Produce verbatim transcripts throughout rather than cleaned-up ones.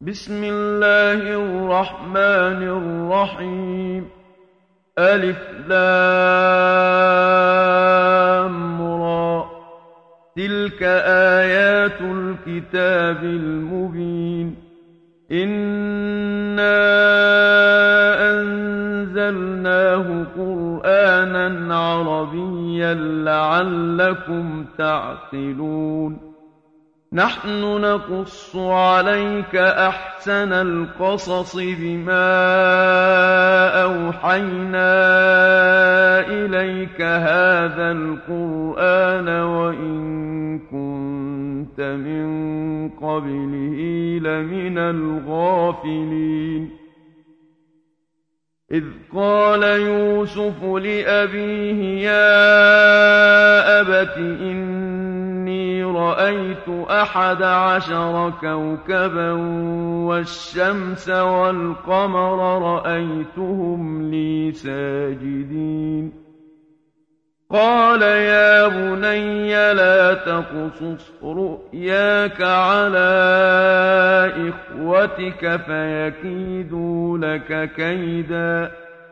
بسم الله الرحمن الرحيم. ألف لام را. تلك آيات الكتاب المبين. إنا أنزلناه قرآنا عربيا لعلكم تعقلون. نحن نقص عليك أحسن القصص بما أوحينا إليك هذا القرآن وإن كنت من قبله لمن الغافلين. إذ قال يوسف لأبيه يا أبت إني رأيت أحد عشر كوكبا والشمس والقمر رأيتهم لي ساجدين. قال يا بني لا تقصص رؤياك على إخوتك فيكيدوا لك كيدا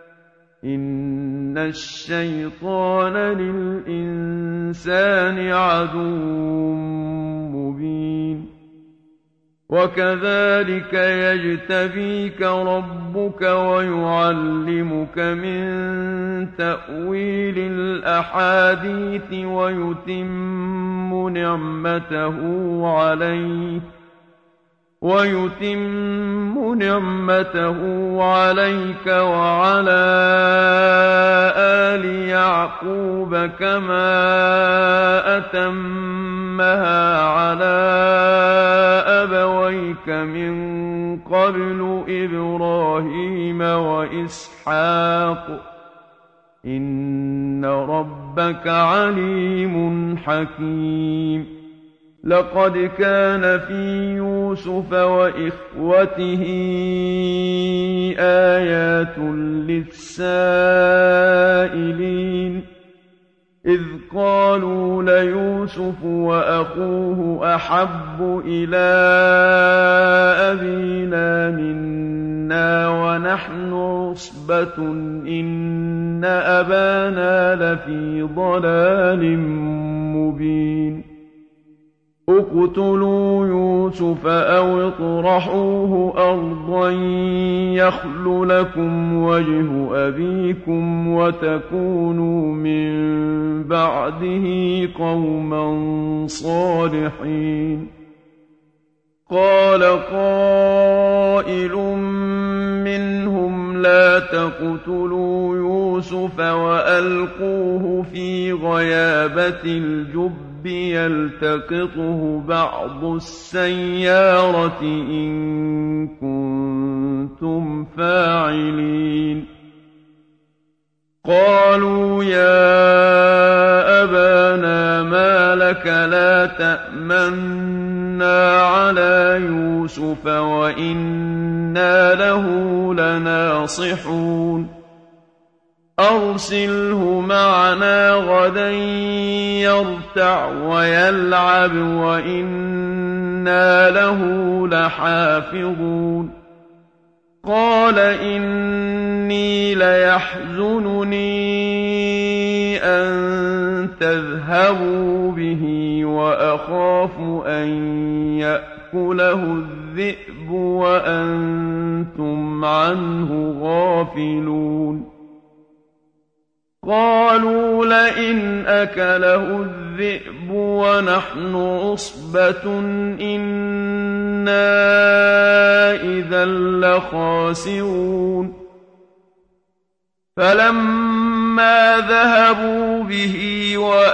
إن الشيطان للإنسان عدو مبين. وكذلك يجتبيك ربك ويعلمك من تأويل الأحاديث ويتم نعمته عليك ويتم نعمته عليك وعلى آل يعقوب كما أتمها على أبويك من قبل إبراهيم وإسحاق إن ربك عليم حكيم. لقد كان في يوسف وإخوته آيات للسائلين إذ قالوا ليوسف وأخوه أحب إلى أبينا منا ونحن عصبة إن أبانا لفي ضلال مبين. اقتلوا يوسف أو اطرحوه أرضا يخل لكم وجه أبيكم وتكونوا من بعده قوما صالحين. قال قائل منهم لا تقتلوا يوسف وألقوه في غيابة الجب يلتقطه بعض السيارة إن كنتم فاعلين. قالوا يا أبانا ما لك لا تأمنا على يوسف وإنا له لناصحون. أرسله معنا غدا يرتع ويلعب وإنا له لحافظون. قال إني ليحزنني أن تذهبوا به وأخاف أن يأكله الذئب وأنتم عنه غافلون. قالوا لئن أكله الذئب ونحن عصبة إنا إذا لخاسرون. فلما ذهبوا به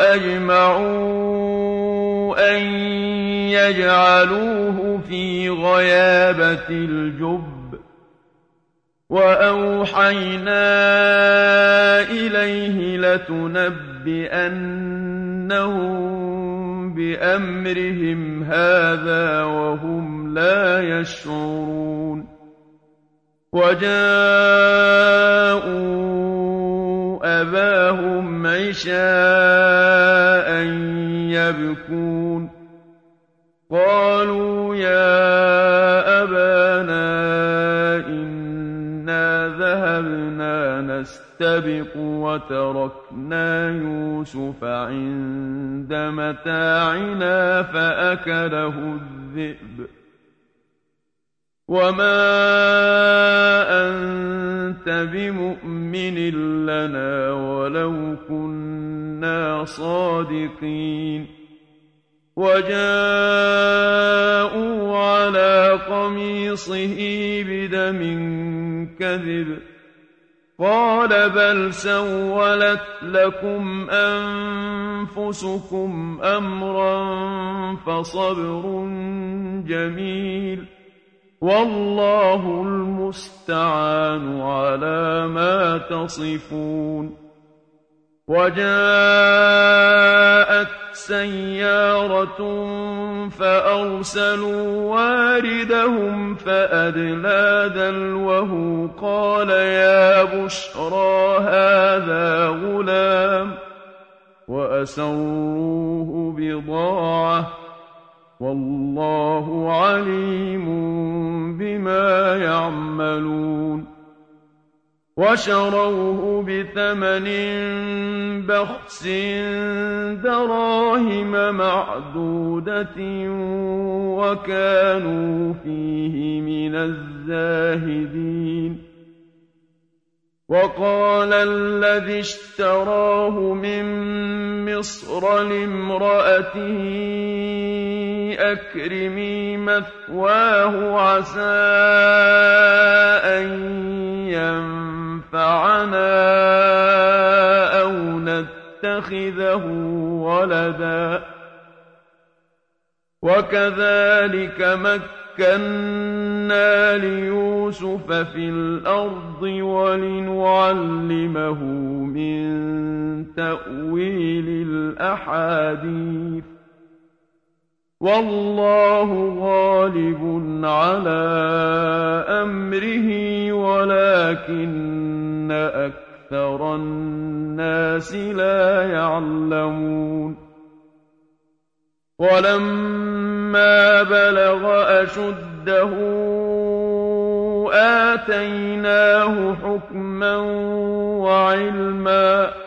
وأجمعوا أن يجعلوه في غيابة الجب وأوحينا إليه لتنبئنهم بأمرهم هذا وهم لا يشعرون. وجاءوا أباهم عشاء يبكون. قالوا يا أبانا متاعنا فأكله الذئب وما أنت بمؤمن لنا ولو كنا صادقين وجاءوا على قميصه بدم كذب قال بل سولت لكم أنفسكم أمرا فصبر جميل والله المستعان على ما تصفون وجاءت سيارة فأرسلوا واردهم فأدلى دلوه قال يا بشرى هذا غلام وأسروه بضاعة والله عليم بما يعملون وشروه بثمن بخس دراهم معدودة وكانوا فيه من الزاهدين وقال الذي اشتراه من مصر لامرأته أكرمي مثواه عسى أن ينفعنا أو نتخذه ولدا وكذلك مكنا ليوسف في الأرض ولنعلمه من تأويل الأحاديث والله غالب على أمره ولكن أكثر الناس لا يعلمون ولما بلغ أشده آتيناه حكما وعلما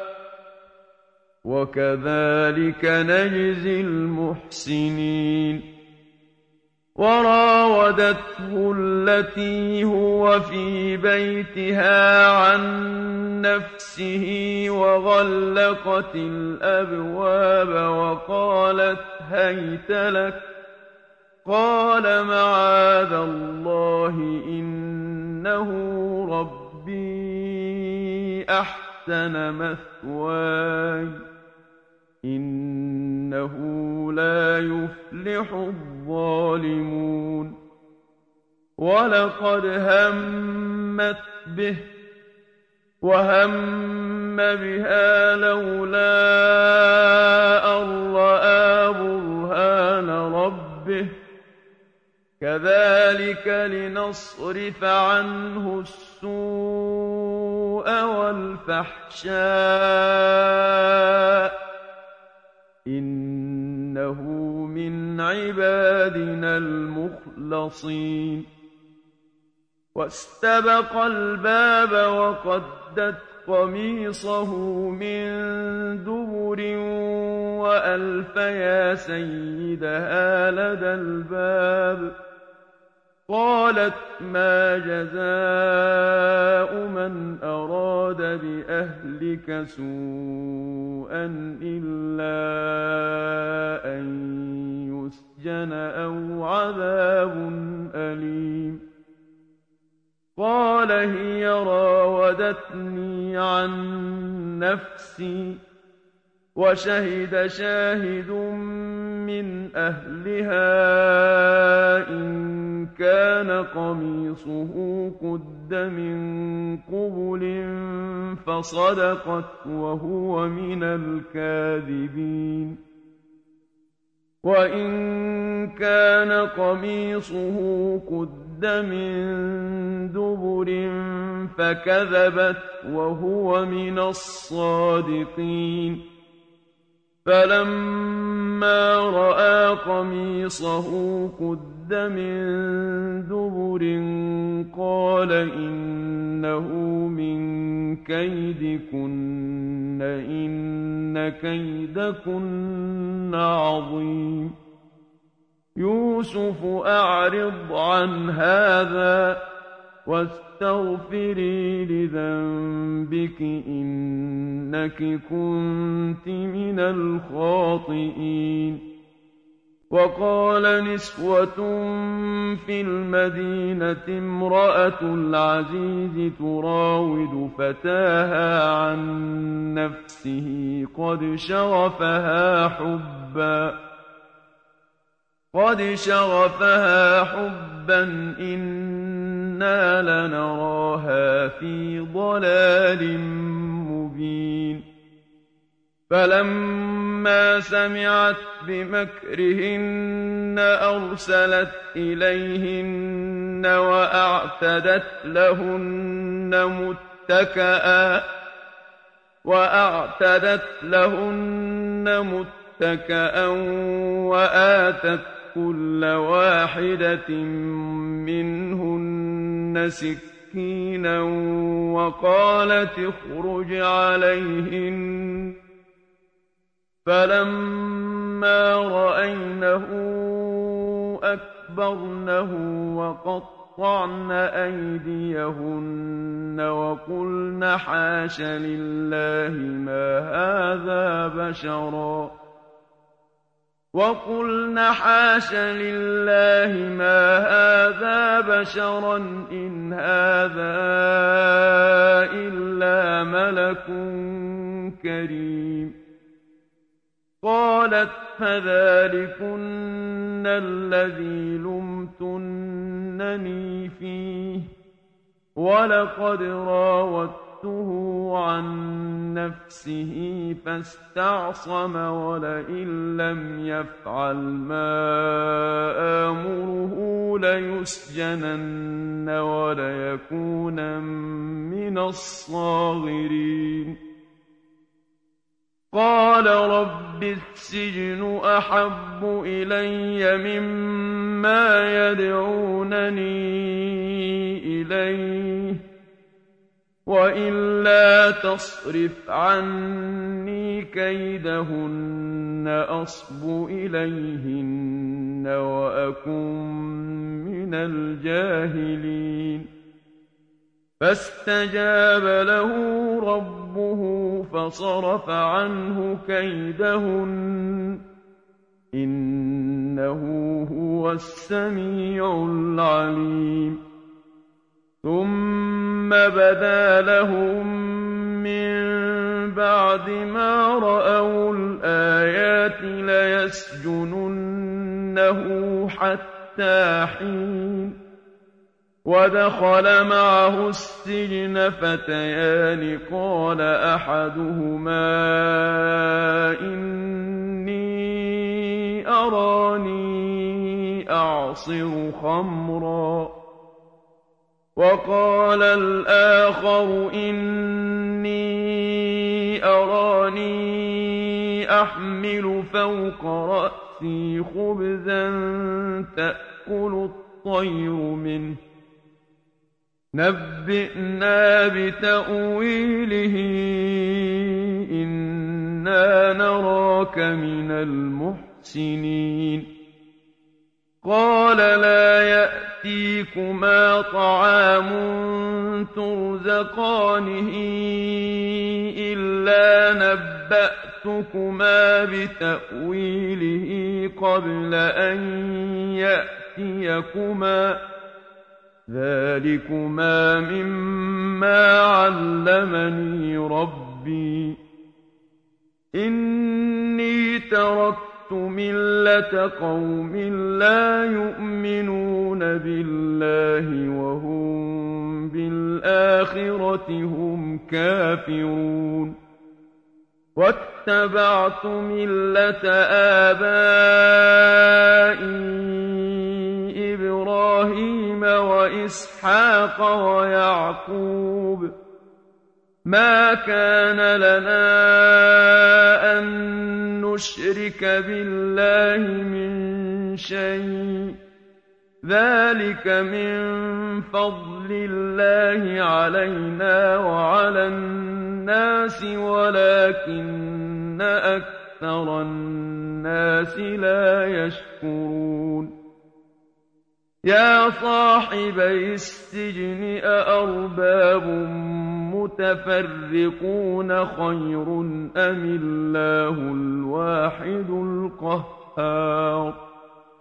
وكذلك نجزي المحسنين وراودته التي هو في بيتها عن نفسه وغلقت الأبواب وقالت هيت لك قال معاذ الله إنه ربي أحسن مثواي إنه لا يفلح الظالمون ولقد همت به وهم بها لولا أن رأى برهان ربه كذلك لنصرف عنه السوء والفحشاء إنه من عبادنا المخلصين واستبق الباب وقدت قميصه من دبر وألف يا سيدها لدى الباب قالت ما جزاء من أراد بأهلك سوءا إلا أن يسجن أو عذاب أليم قال هي راودتني عن نفسي وشهد شاهد من أهلها إن كان قميصه قد من قبل فصدقت وهو من الكاذبين وإن كان قميصه قد من دبر فكذبت وهو من الصادقين فلما رأى قميصه قد من دبر قال إنه من كيدكن إن كيدكن عظيم يوسف أعرض عن هذا واستغفري لذنبك إنك كنت من الخاطئين وقال نسوة في المدينة امرأة العزيز تراود فتاها عن نفسه قد شغفها حبا قد شغفها حبا إنا لنراها في ضلال مبين فلما سمعت بمكرهن أرسلت إليهن وأعتدت لهن متكئا وأعتدت لهن متكئا وآتت كل واحدة منهن سكينا وقالت اخرج عليهن فلما رأينه أكبرنه وقطعن أيديهن وقلن حاش لله ما هذا بشرا وقلن حاش لله ما هذا بشرا إن هذا إلا ملك كريم قالت فذلكن الذي لمتنني فيه ولقد راودته عن نفسه فاستعصم ولئن لم يفعل ما آمره ليسجنن وليكونن من الصاغرين قال رب السجن أحب إلي مما يدعونني إليه وإلا تصرف عني كيدهن أصب إليهن وأكن من الجاهلين فاستجاب له ربه فصرف عنه كيدهن إنه هو السميع العليم ثم بدا لهم من بعد ما رأوا الآيات ليسجننه حتى حين ودخل معه السجن فتيان قال أحدهما إني أراني أعصر خمرا وقال الآخر إني أراني أحمل فوق رأسي خبزا تأكل الطير منه نبئنا بتأويله إنا نراك من المحسنين قال لا يأتيكما طعام ترزقانه إلا نبأتكما بتأويله قبل أن يأتيكما ذلكما مما علمني ربي إني تركت ملة قوم لا يؤمنون بالله وهم بالآخرة هم كافرون واتبعت ملة آبائي إبراهيم وإسحاق ويعقوب ما كان لنا أن نشرك بالله من شيء ذلك من فضل الله علينا وعلى الناس ولكن أكثر الناس لا يشكرون يا صاحبي السجن أأرباب متفرقون خير أم الله الواحد القهار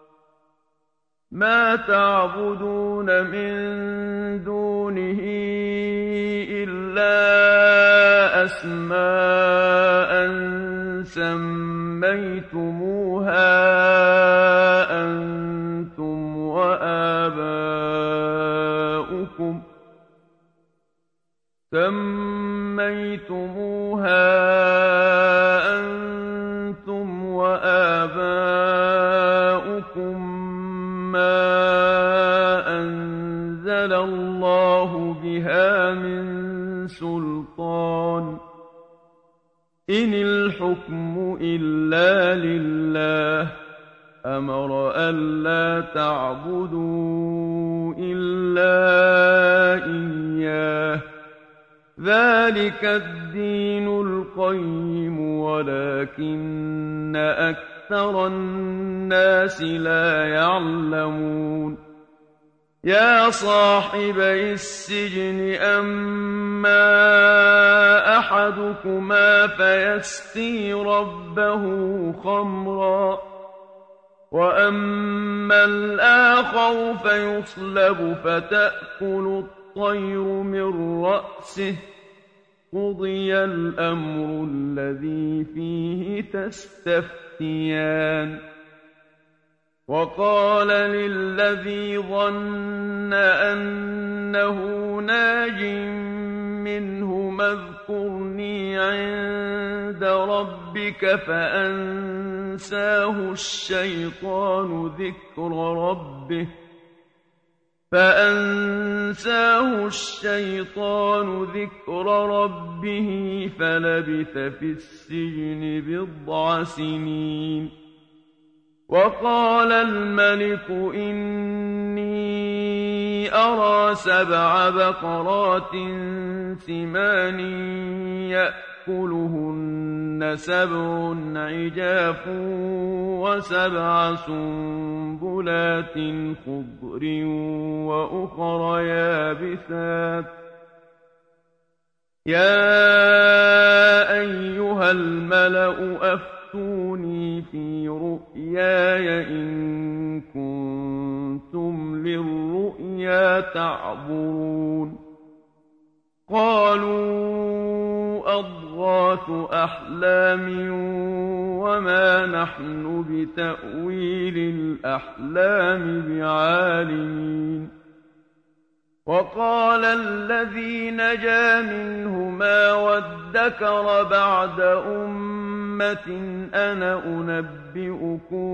ما تعبدون من دونه إلا أسماء سميتموها أنتم وآباؤكم سميتموها أنتم وآباؤكم ما أنزل الله بها من سلطان إن الحكم إلا لله أمر ألا تعبدوا إلا إياه ذلك الدين القيم ولكن أكثر الناس لا يعلمون يا صاحبي السجن أما أحدكما فيسقي ربه خمرا وأما الآخر فيصلب فتأكل الطير من رأسه قضي الأمر الذي فيه تستفتيان وقال للذي ظن أنه ناج منهما اذكرني عند ربك فأنساه الشيطان ذكر ربه فأنساه الشيطان ذكر ربه فلبث في السجن بضع سنين وقال الملك إني أرى سبع بقرات سمان يأكلهن سبع عجاف وسبع سنبلات خضر وأخر يابسات يا أيها الملأ أفتوني في رؤياي إن كنتم للرؤيا تعبرون قالوا أضغاث أحلام وما نحن بتأويل الأحلام بعالمين وقال الذي نجا منهما وادكر بعد أمة أنا أنبئكم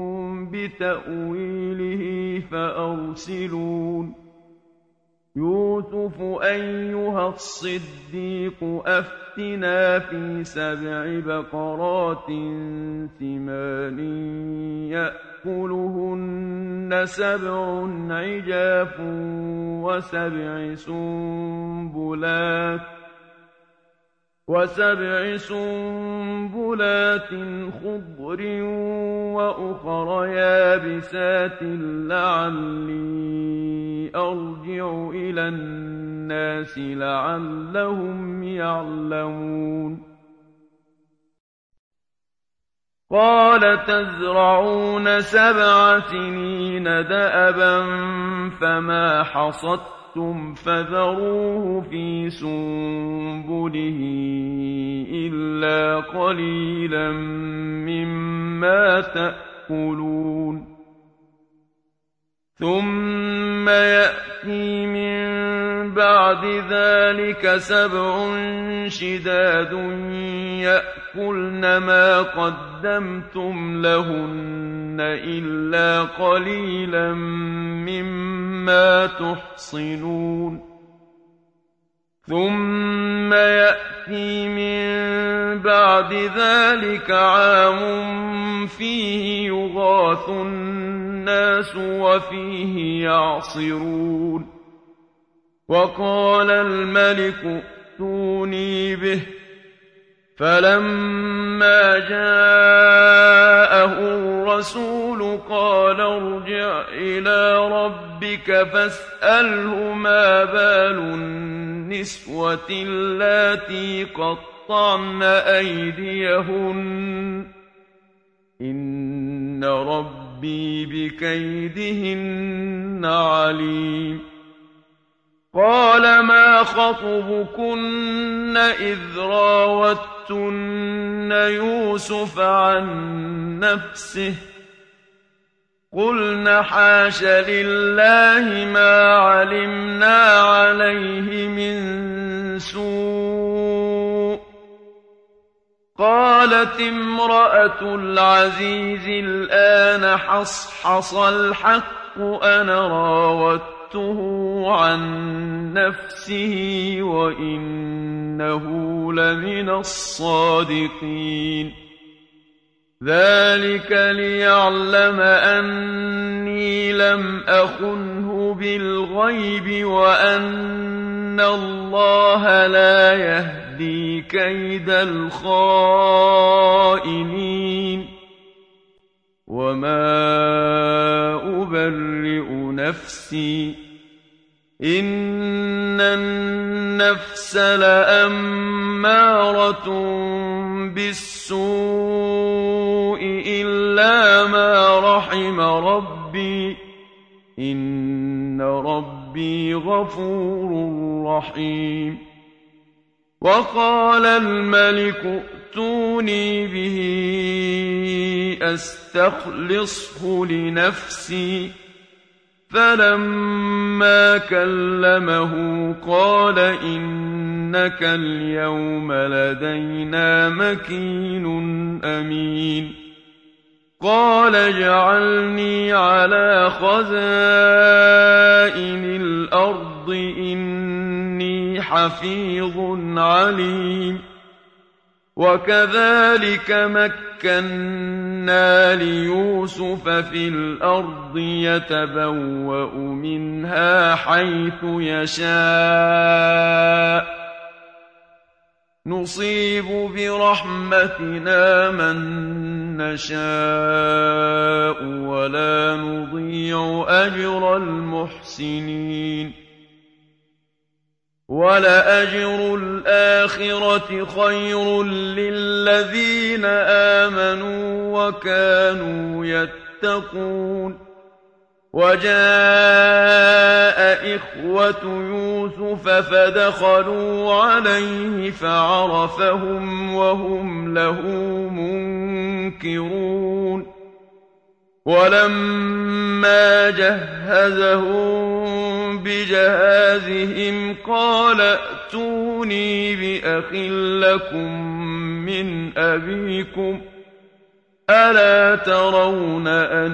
بتأويله فأرسلون يوسف أيها الصديق أفتنا في سبع بقرات سمان يأكلهن سبع عجاف وسبع سنبلات وسبع سنبلات خضر وأخر يابسات لعلي أرجع إلى الناس لعلهم يعلمون قال تزرعون سبع سنين دأبا فما حصدتم فذروه في سنبله إلا قليلا مما تأكلون ثم يأتي من بعد ذلك سبع شداد يأكلن ما قدمتم لهن إلا قليلا مما تحصنون ثم يأتي من بعد ذلك عام فيه يغاث الناس وفيه يعصرون وقال الملك ائتوني به فلما جاءه الرسول قال ارجع إلى ربك فاسأله ما بال النسوة اللاتي قطعن أيديهن إن ربي بكيدهن عليم قال ما خطبكن إذ راوتن يوسف عن نفسه قلن حاش لله ما علمنا عليه من سوء قالت امرأة العزيز الآن حصحص الحق أنا راودته عن نفسه وإنه لمن الصادقين ذلك ليعلم أني لم أخنه بالغيب وأن الله لا يهدي كيد الخائنين وما أبرئ نفسي إن النفس لأمارة بالسوء إلا ما رحم ربي إن ربي غفور رحيم وقال الملك ائتوني به أستخلصه لنفسي فلما كلمه قال إنك اليوم لدينا مكين أمين قال اجعلني على خزائن الأرض إني حفيظ عليم وكذلك مكنا ليوسف في الأرض يتبوأ منها حيث يشاء نصيب برحمتنا من نشاء ولا نضيع أجر المحسنين ولأجر الآخرة خير للذين آمنوا وكانوا يتقون وجاء إخوة يوسف فدخلوا عليه فعرفهم وهم له منكرون ولما جهزهم بجهازهم قال ائتوني بأخ لكم من أبيكم ألا ترون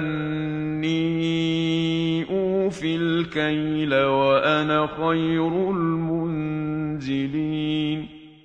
أني أوفي الكيل وأنا خير المنزلين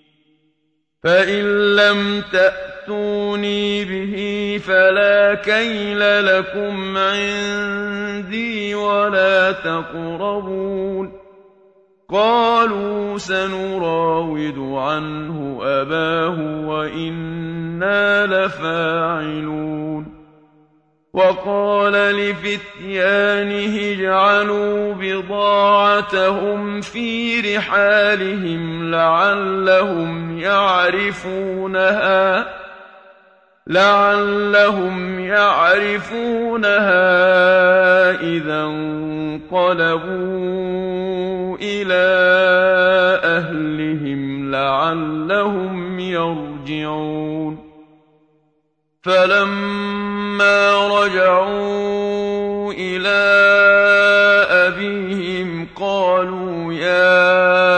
فإن لم تأتوني به فلا كيل لكم عندي ولا تقربون قالوا سنراود عنه أباه وإنا لفاعلون وقال لفتيانه اجعلوا بضاعتهم في رحالهم لعلهم يعرفونها لعلهم يعرفونها إذا انقلبوا إلى أهلهم لعلهم يرجعون فلما رجعوا إلى أبيهم قالوا يا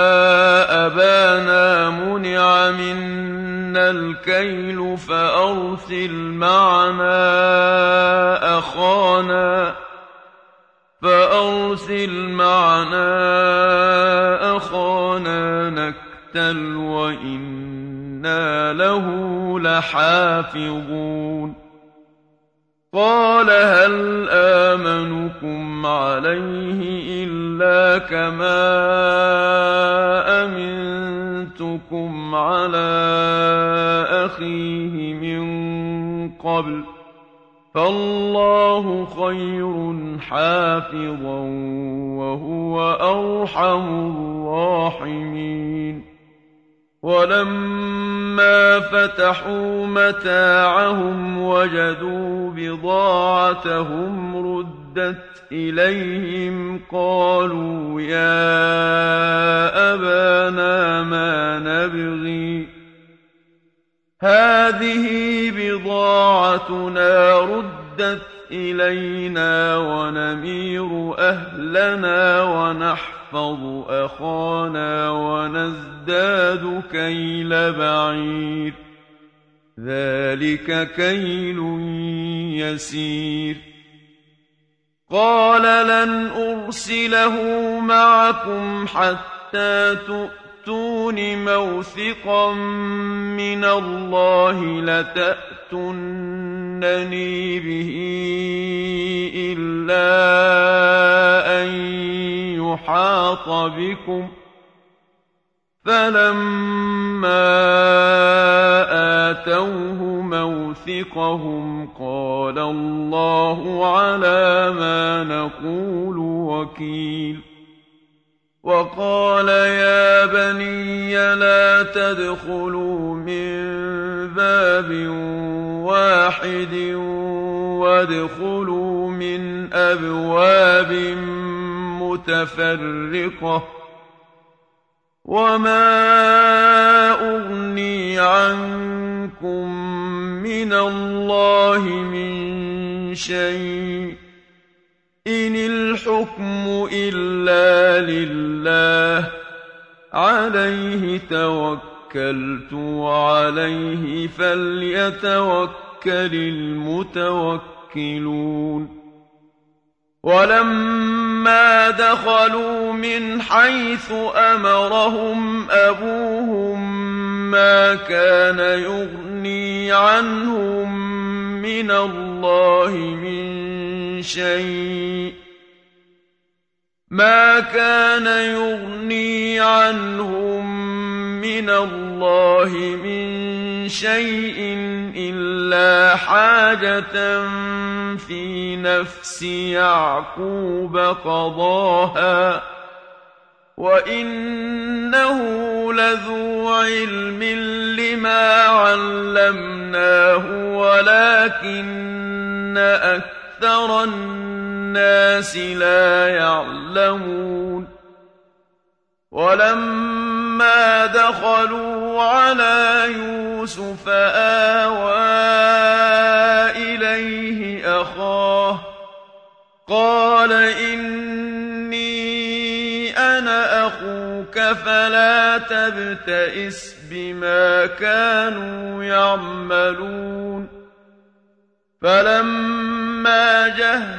أبانا منع منا الكيل فأرسل معنا أخانا فأرسل معنا أخانا ونكتل وإنا له لحافظون قال هل آمنكم عليه إلا كما أمنتكم على أخيه من قبل فالله خير حافظا وهو أرحم الراحمين ولما فتحوا متاعهم وجدوا بضاعتهم ردت إليهم قالوا يا أبانا ما نبغي هذه بضاعتنا ردت إلينا ونمير أهلنا ونحفظ أخانا ونزداد كيل بعير ذلك كيل يسير قال لن أرسله معكم حتى تؤتون موثقا من الله لتأتونني به إلا أن يحاط بكم فلما آتوه موثقهم قال الله على ما نقول وكيل وقال يا بني لا تدخلوا من باب واحد وادخلوا من أبواب متفرقة وما أغني عنكم من الله من شيء إن الحكم إلا لله عليه توكلت وعليه فليتوكل المتوكلون ولما دخلوا من حيث أمرهم أبوهم ما كان يغني عنهم من الله من شيء ما كان يغني عنهم من الله من شيء إلا حاجة في نفس يعقوب قضاها وإنه لذو علم لما علمناه ولكن أكثر الناس لا يعلمون ولما دخلوا على يوسف آوى إليه أخاه قال إني أنا أخوك فلا تبتئس بما كانوا يعملون فلما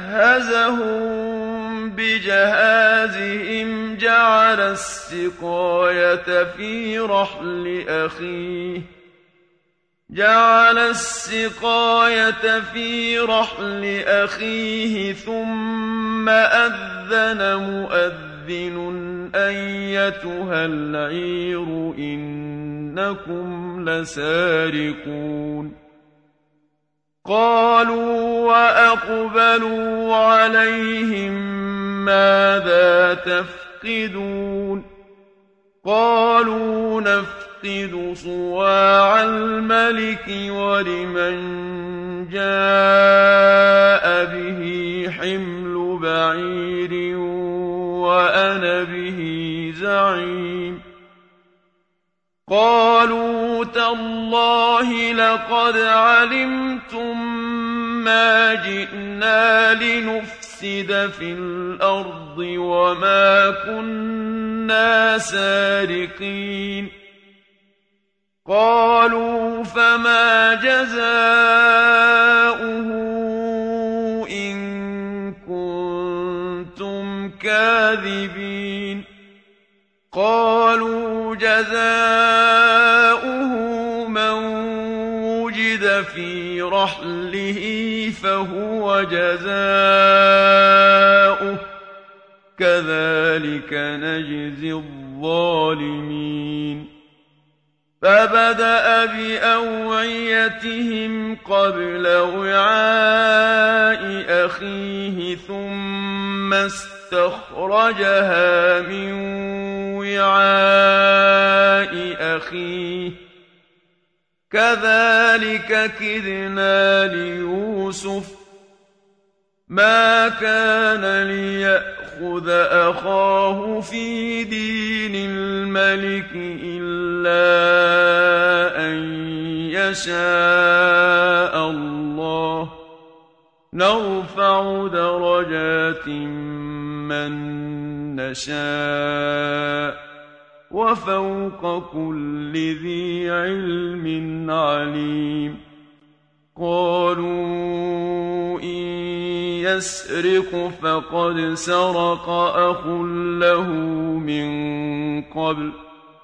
جهزهم بجهازهم جعل السقاية في رحل أخيه جعل السقاية في رحل أخيه ثم أذن مؤذن أيتها العير إنكم لسارقون قالوا وأقبلوا عليهم ماذا تفقدون قالوا نفقد صواع الملك ولمن جاء به حمل بعير وأنا به زعيم قالوا تالله لقد علمتم ما جئنا لنفسد في الأرض وما كنا سارقين قالوا فما جزاؤه إن كنتم كاذبين قالوا جزاؤه من وجد في رحله فهو جزاؤه كذلك نجزي الظالمين فبدأ بأوعيتهم قبل وعاء أخيه ثم استخرجها من وعاء أخيه كذلك كدنا ليوسف ما كان ليأخذ أخاه في دين الملك إلا أن يشاء الله نرفع درجات من نشاء وفوق كل ذي علم عليم قالوا إن يسرق فقد سرق أخ له من قبل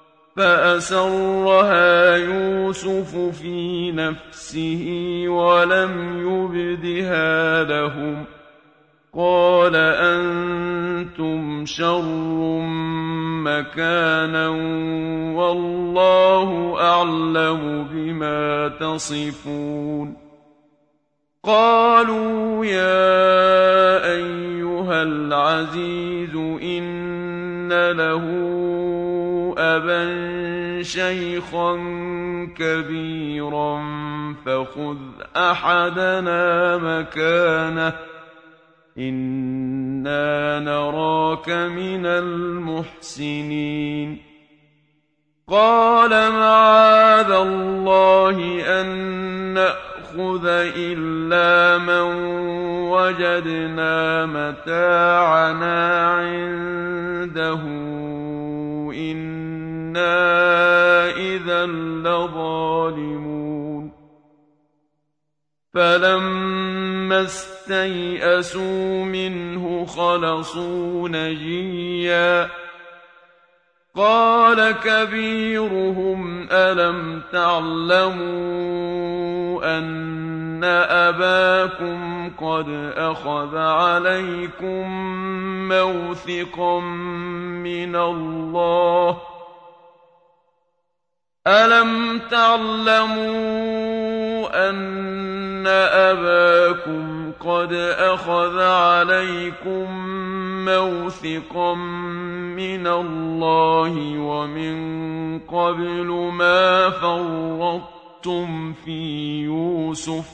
فأسرها يوسف في نفسه ولم يبدها لهم قال أنتم شر مكانا والله أعلم بما تصفون قالوا يا أيها العزيز إن له أبا شيخا كبيرا فخذ أحدنا مكانه إنا نراك من المحسنين قال معاذ الله أن نأخذ إلا من وجدنا متاعنا عنده إنا إذا لظالمون فلما استيئسوا منه خلصوا نجيا قال كبيرهم ألم تعلموا أن أباكم قد أخذ عليكم موثقا من الله ألم تعلموا أن أباكم قد أخذ عليكم موثقا من الله ومن قبل ما فرطتم في يوسف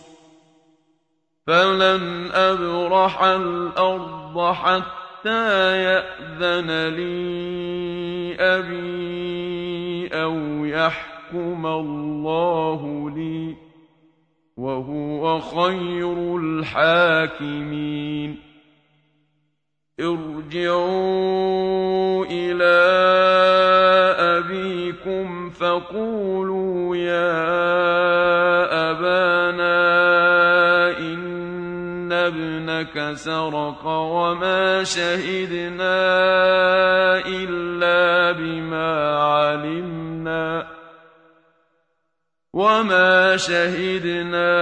فلن أبرح الأرض حتى يأذن لي أبي أو يحكم الله لي وهو خير الحاكمين ارجعوا إلى أبيكم فقولوا يا أبانا إن ابنك سرق وما شهدنا إلا بما علمنا وما شهدنا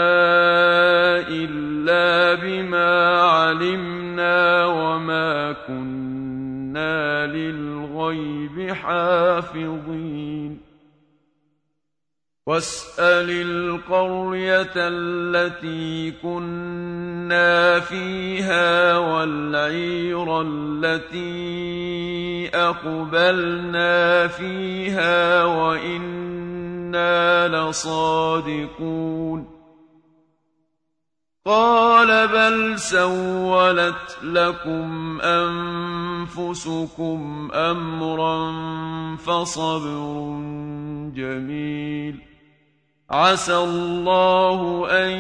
إلا بما علمنا وما كنا للغيب حافظين واسأل القرية التي كنا فيها والعير التي أقبلنا فيها وإنا لصادقون قال بل سولت لكم أنفسكم أمرا فصبر جميل عسى الله أن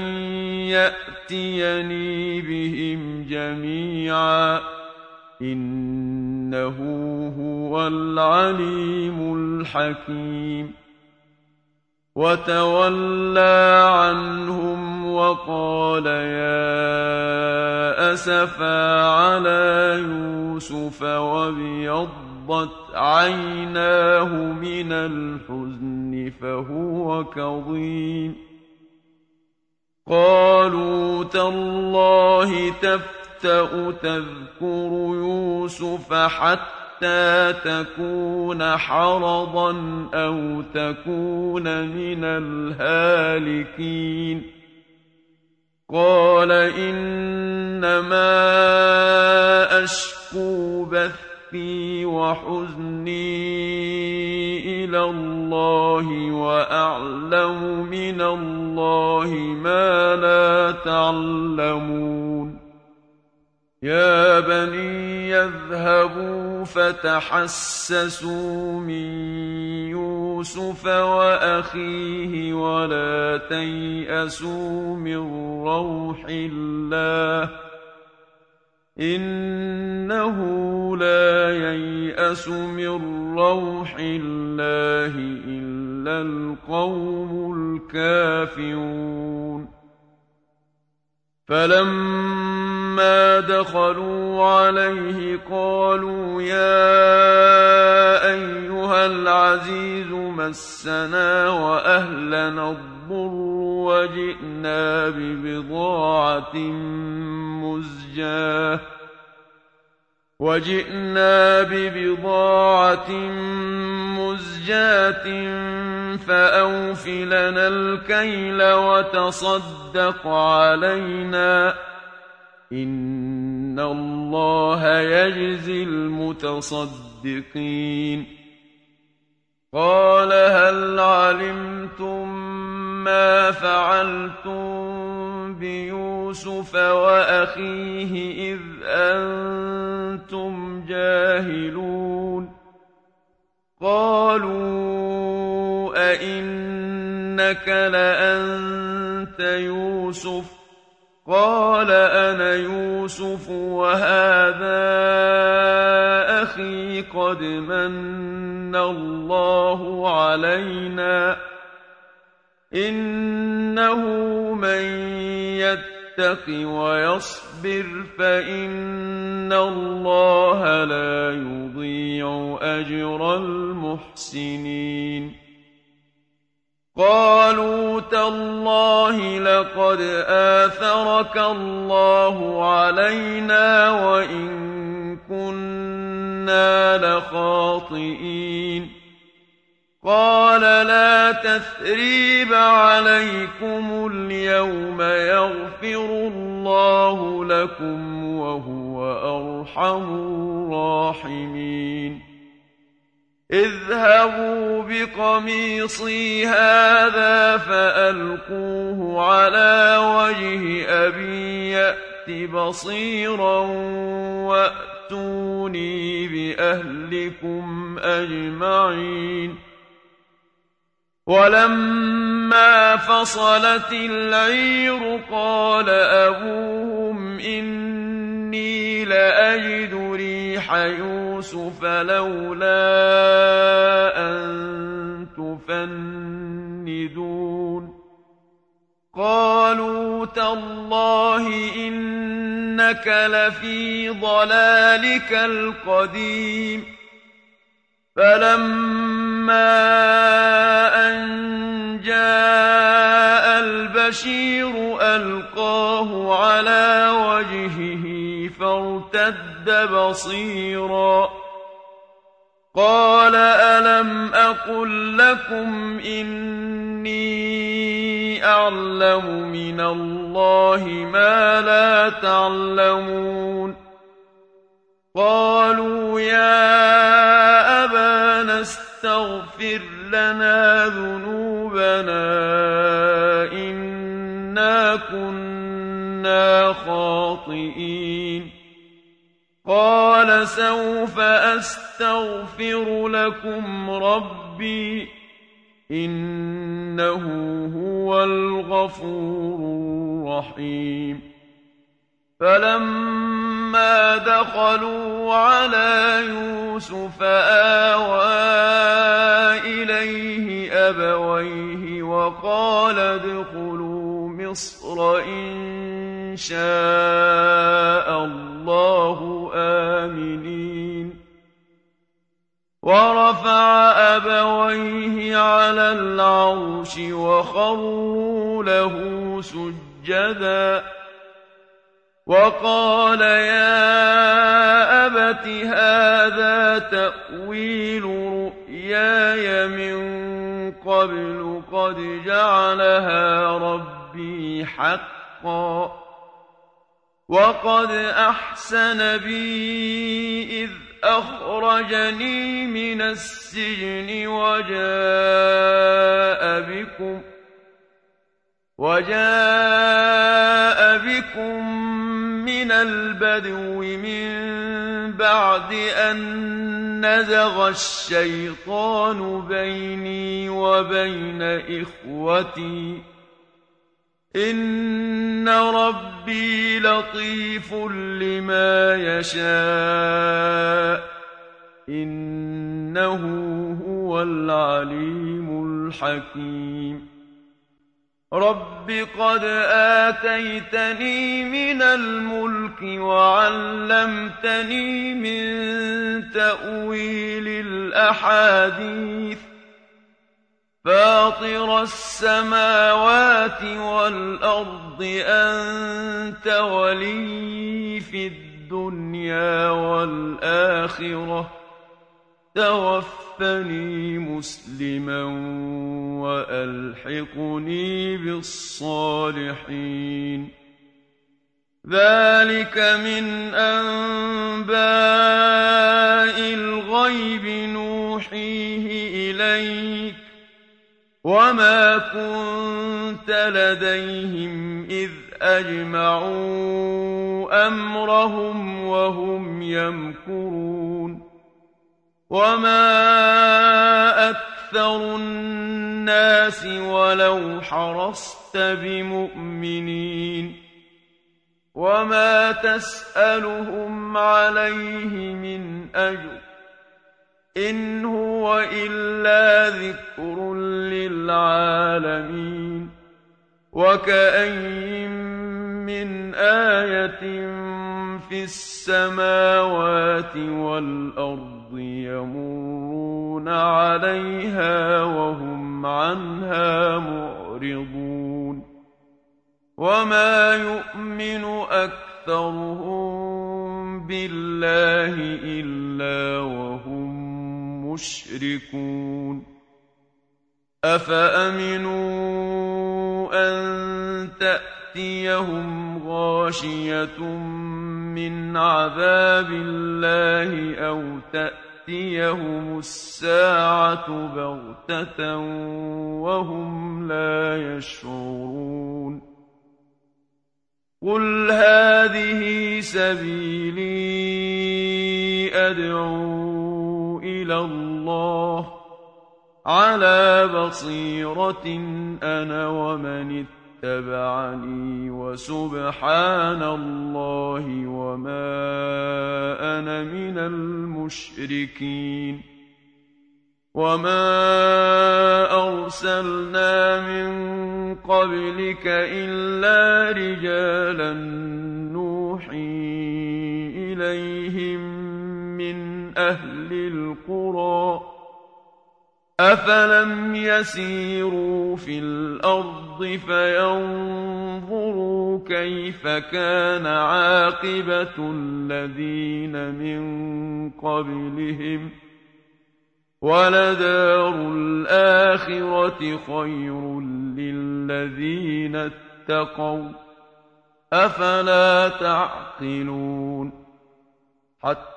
يأتيني بهم جميعا إنه هو العليم الحكيم وتولى عنهم وقال يا أسفا على يوسف وابيضت عيناه من الحزن فهو كظيم قالوا تالله تفتأ تذكر يوسف حتى تكون حرضا أو تكون من الهالكين قال إنما أشكو بثي وحزني إلى الله وأعلم من الله ما لا تعلمون يا بني يذهبوا فتحسسوا من يوسف وأخيه ولا تيأسوا من روح الله إنه لا ييأس من روح الله إلا القوم الكافرون فلما دخلوا عليه قالوا يا أيها العزيز مسنا وأهلنا الضر وجئنا ببضاعة مزجاة وجئنا ببضاعة مزجاة فأوف لنا الكيل وتصدق علينا إن الله يجزي المتصدقين قال هل علمتم ما فعلتم بيوسف وأخيه إذ أنتم جاهلون قالوا أئنك لأنت يوسف قال أنا يوسف وهذا أخي قد من الله علينا إنه من يتق ويصبر فإن الله لا يضيع أجر المحسنين قالوا تالله لقد آثرك الله علينا وإن كنا لخاطئين قال لا تثريب عليكم اليوم يغفر الله لكم وهو أرحم الراحمين اذهبوا بقميصي هذا فألقوه على وجه أبي يأت بصيرا وأتوني بأهلكم أجمعين ولما فصلت العير قال أبوهم إني لأجد ريح يوسف لولا أن تفندون قالوا تالله إنك لفي ضلالك القديم فلما أن جاء البشير ألقاه على وجهه فارتد بصيرا قال ألم أقل لكم إني أعلم من الله ما لا تعلمون قالوا يا أبانا استغفر لنا ذنوبنا إنا كنا خاطئين قال سوف أستغفر لكم ربي إنه هو الغفور الرحيم فلما دخلوا على يوسف آوى إليه أبويه وقال ادخلوا مصر إن شاء الله آمنين ورفع أبويه على العرش وخروا له سجدا وقال يا أبت هذا تأويل رؤياي من قبل قد جعلها ربي حقا وقد أحسن بي إذ أخرجني من السجن وجاء بكم وجاء بكم من البدو من بعد أن نزغ الشيطان بيني وبين إخوتي إن ربي لطيف لما يشاء إنه هو العليم الحكيم رب قد آتيتني من الملك وعلمتني من تأويل الأحاديث فاطر السماوات والأرض أنت ولي في الدنيا والآخرة توفني مسلما وألحقني بالصالحين ذلك من أنباء الغيب نوحيه إليك وما كنت لديهم إذ أجمعوا أمرهم وهم يمكرون وما أكثر الناس ولو حرصت بمؤمنين وما تسألهم عليه من أجر إن هو إلا ذكر للعالمين وكأين من آية في السماوات والأرض يمرون عليها وهم عنها معرضون وما يؤمن أكثرهم بالله إلا وهم مشركون أفأمنوا أن تأتيهم غاشية من عذاب الله أو تأتيهم الساعة بغتة وهم لا يشعرون قل هذه سبيلي أدعو إلى الله على بصيرة أنا ومن اتبعني وسبحان الله وما أنا من المشركين وما أرسلنا من قبلك إلا رجالا نوحي إليهم من أهل القرى أفلم يسيروا في الأرض فينظروا كيف كان عاقبة الذين من قبلهم ولدار الآخرة خير للذين اتقوا أفلا تعقلون حتى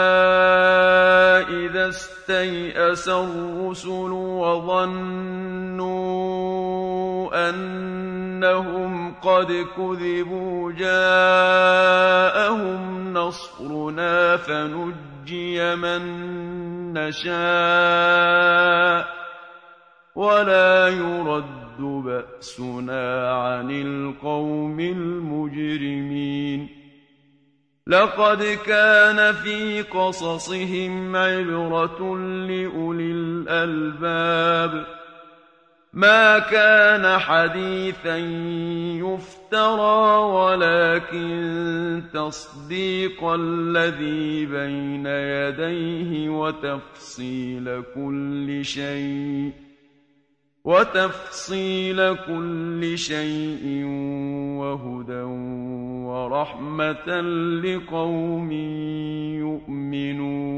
إذا استيأس الرسل وظنوا أنهم قد كذبوا جاءهم نصرنا فنجي من نشاء ولا يرد بأسنا عن القوم المجرمين لقد كان في قصصهم عبرة لأولي الألباب ما كان حديثا يفترى ولكن تصديق الذي بين يديه وتفصيل كل شيء وتفصيل كل شيء وهدى ورحمة لقوم يؤمنون